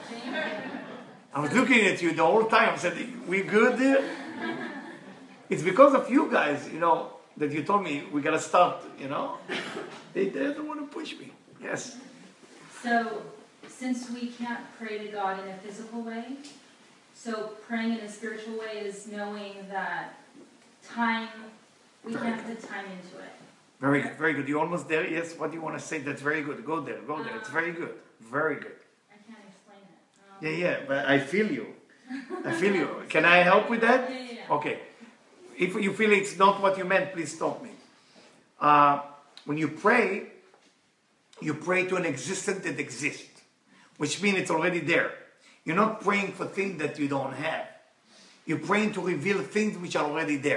I was looking at you the whole time. I said, we good there? It's because of you guys, you know, that you told me we got to start, you know. They, they don't want to push me. Yes. So, since we can't pray to God in a physical way, so praying in a spiritual way is knowing that time, we can't put time into it. Very good, very good. You almost there? Yes, what do you want to say? That's very good. Go there, go there. It's very good. Very good. I can't explain it. Um, Yeah, yeah, but I feel you. I feel you. Can I help with that? Yeah, yeah, yeah. Okay. If you feel it's not what you meant, please stop me. Uh, when you pray, you pray to an existence that exists, which means it's already there. You're not praying for things that you don't have. You're praying to reveal things which are already there.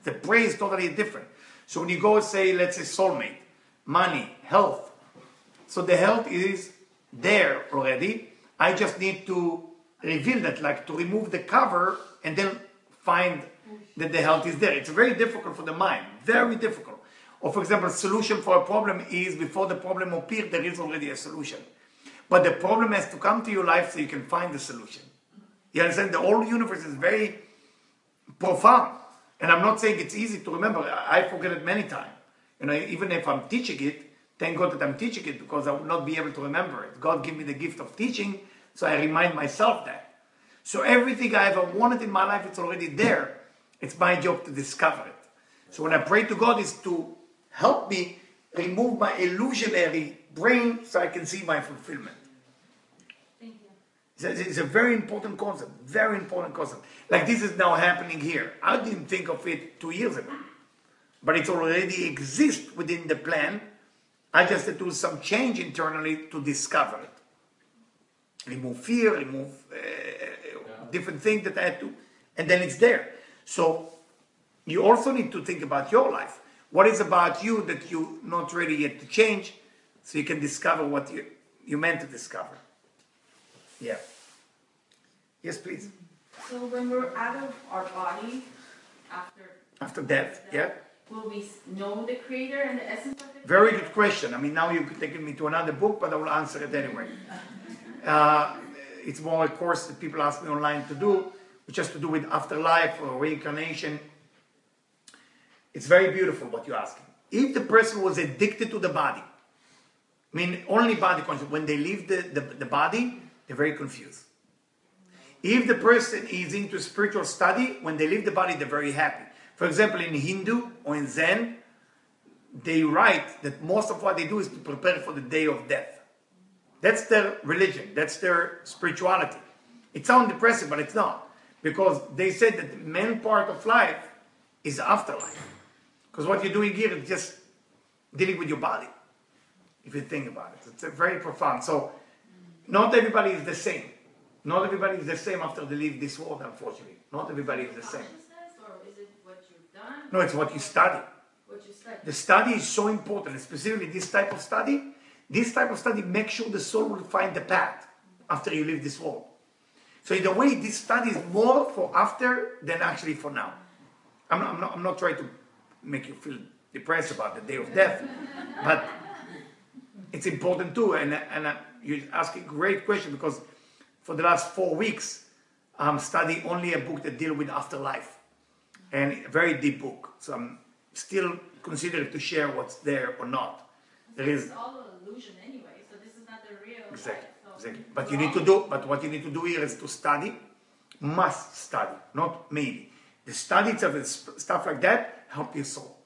The prayer is totally different. So when you go say, let's say soulmate, money, health. So the health is there already. I just need to reveal that, like to remove the cover and then find that the health is there. It's very difficult for the mind, very difficult. Or for example, solution for a problem is before the problem appears, there is already a solution. But the problem has to come to your life so you can find the solution. You understand? The whole universe is very profound. And I'm not saying it's easy to remember. I forget it many times. You know, even if I'm teaching it, thank God that I'm teaching it because I would not be able to remember it. God gave me the gift of teaching, so I remind myself that. So everything I ever wanted in my life, it's already there. It's my job to discover it. So when I pray to God, is to help me remove my illusionary brain so I can see my fulfillment. Thank you. It's a, it's a very important concept, very important concept. Like this is now happening here. I didn't think of it two years ago. But it already exists within the plan. I just had to do some change internally to discover it. Remove fear, remove uh, yeah. different things that I had to, and then it's there. So you also need to think about your life. What is about you that you're not ready yet to change, so you can discover what you, you meant to discover. Yeah. Yes, please. So when we're out of our body, after After death, yeah. will we know the creator and the essence of it? Very good question. I mean, now you're taking me to another book, but I will answer it anyway. Uh, it's more a course that people ask me online to do, which has to do with afterlife or reincarnation. It's very beautiful what you're asking. If the person was addicted to the body, I mean, only body conscious, when they leave the, the, the body, they're very confused. If the person is into spiritual study, when they leave the body, they're very happy. For example, in Hindu or in Zen, they write that most of what they do is to prepare for the day of death. That's their religion. That's their spirituality. It sounds depressing, but it's not. Because they said that the main part of life is afterlife. Because what you're doing here is just dealing with your body, if you think about it. It's a very profound. So, not everybody is the same. Not everybody is the same after they leave this world, unfortunately. Not everybody is the same. Or is it what you've done? No, it's what you study. What you study. The study is so important, specifically this type of study. This type of study makes sure the soul will find the path after you leave this world. So in a way, this study is more for after than actually for now. I'm not, I'm not, I'm not trying to make you feel depressed about the day of death, but it's important too. And, and uh, you're asking a great question because for the last four weeks, I'm studying only a book that deals with afterlife. And a very deep book. So I'm still considering to share what's there or not. There is all an illusion anyway, so this is not the real exactly, life. So exactly. But you need to do. But what you need to do here is to study. Must study, not maybe. The study itself and stuff like that help your soul.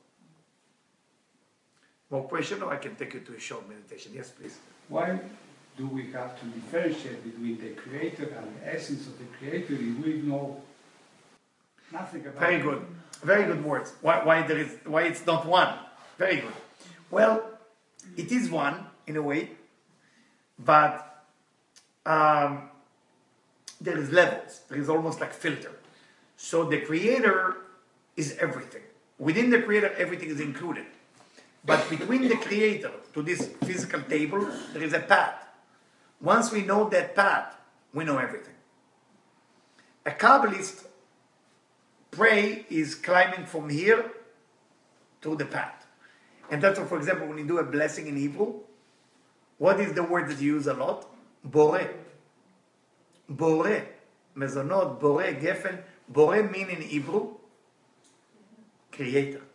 More question, or I can take you to a short meditation. Yes, please. Why do we have to differentiate between the creator and the essence of the creator if we know nothing about Very it? good. Very good words. Why, why there is? Why it's not one? Very good. Well, it is one in a way, but um, there is levels. There is almost like filter. So the creator is everything. Within the creator, everything is included. But between the creator to this physical table, there is a path. Once we know that path, we know everything. A Kabbalist pray is climbing from here to the path. And that's why, for example, when you do a blessing in Hebrew, what is the word that you use a lot? Boreh. Boreh. Mezonot, Boreh, Geffen. Boreh mean in Hebrew, creator.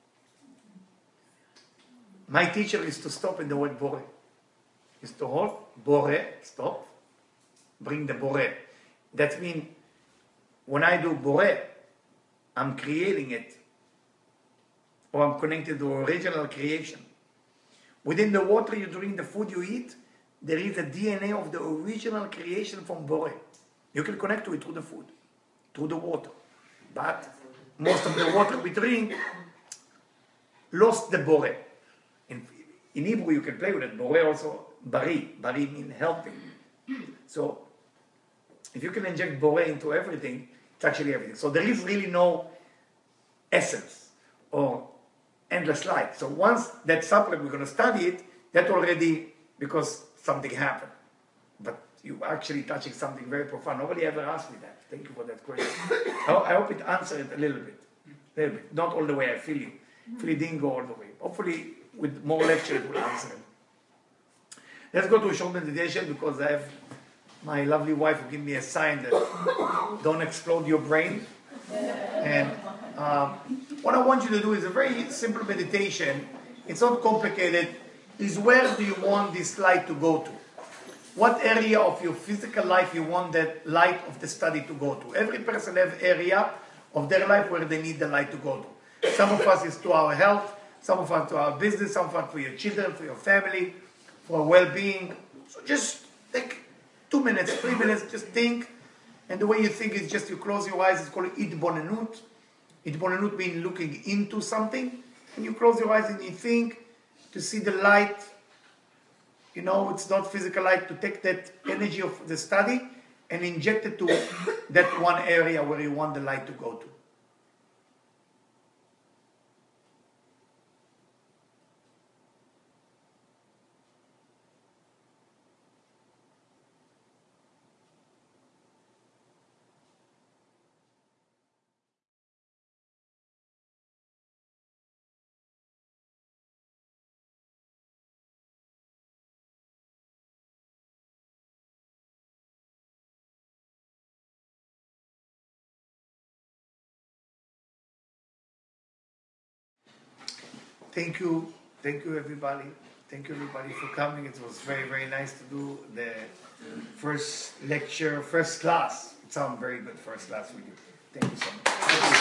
My teacher is to stop in the word Boreh. Is to hold, Boreh, stop, bring the Boreh. That means, when I do Boreh, I'm creating it. Or I'm connected to original creation. Within the water you drink, the food you eat, there is a D N A of the original creation from Boreh. You can connect to it through the food, through the water. But most of the water we drink lost the Boreh. In, in Hebrew you can play with it. Boreh also, bari. Bari means helping. So, if you can inject Boreh into everything, it's actually everything. So there is really no essence or endless light. So once that subject we're going to study it, that already, because something happened. But you actually touching something very profound. Nobody ever asked me that. Thank you for that question. I, I hope it answered it a little bit. A little bit. Not all the way I feel you. Hopefully it didn't go all the way. Hopefully with more lecture it will answer it. Let's go to a short meditation because I have my lovely wife who give me a sign that don't explode your brain. And um, what I want you to do is a very simple meditation. It's not complicated. Is where do you want this light to go to? What area of your physical life you want that light of the study to go to? Every person has area of their life where they need the light to go to. Some of us is to our health, some of us to our business, some of us for your children, for your family, for well-being. So just take two minutes, three minutes, just think. And the way you think is just you close your eyes. It's called itbonenut. Itbonenut means looking into something. And you close your eyes and you think to see the light. You know, it's not physical light, to take that energy of the study and inject it to that one area where you want the light to go to. Thank you, thank you everybody. Thank you everybody for coming. It was very, very nice to do the first lecture, first class. It sounded very good, first class with you. Thank you so much.